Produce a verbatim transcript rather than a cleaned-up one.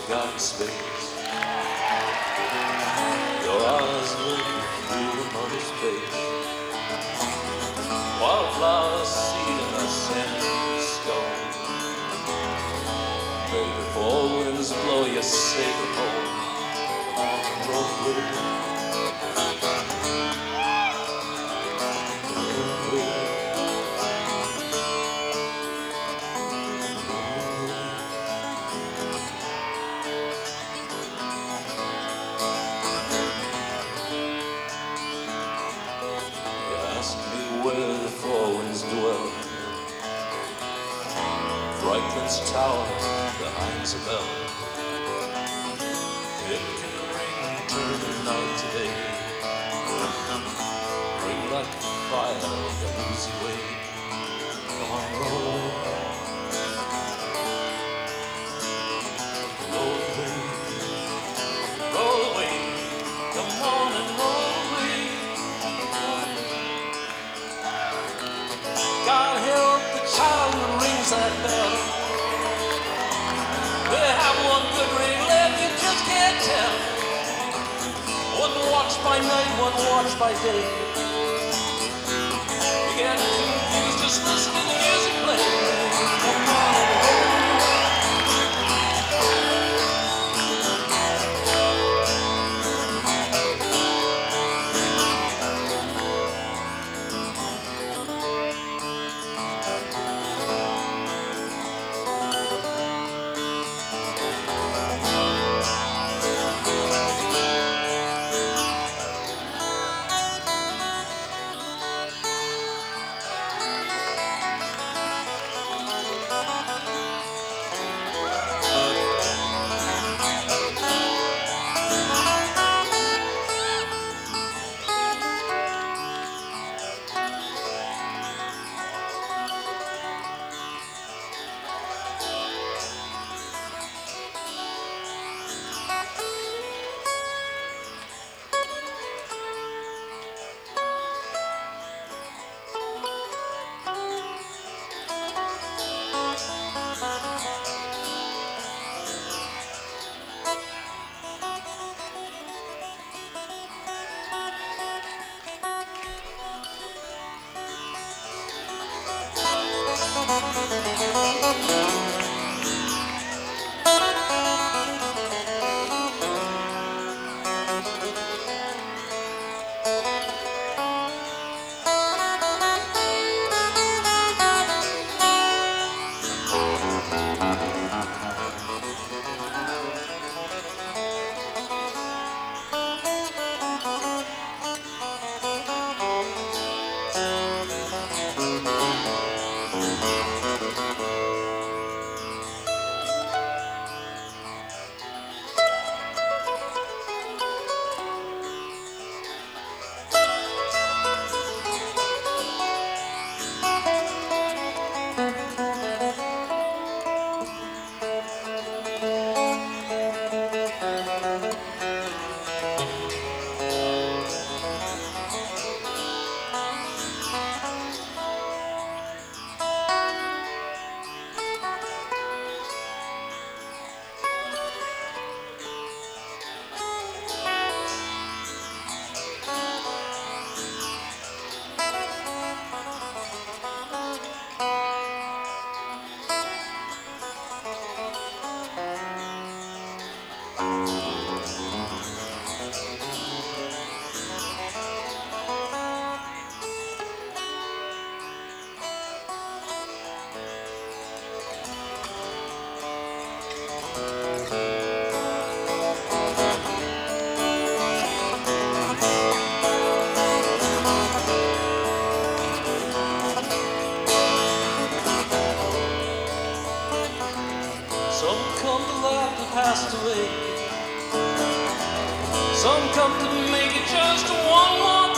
forgotten space. Your eyes look through a mother's face. Wildflower seed in a sandy stone. Baby, four winds blow your sacred home. On the road. Where the four winds dwell, Franklin's tower behind the bell. It can ring, turn the night to day, ring like fire, the easy way. Come on, roll, roll away, roll away. Come on and roll away. God help the child who rings that bell. They have one good ring left, you just can't tell. One watch by night, one watch by day. You get confused just listening to music play. Come on and roll. Passed away. Some come to make it just one more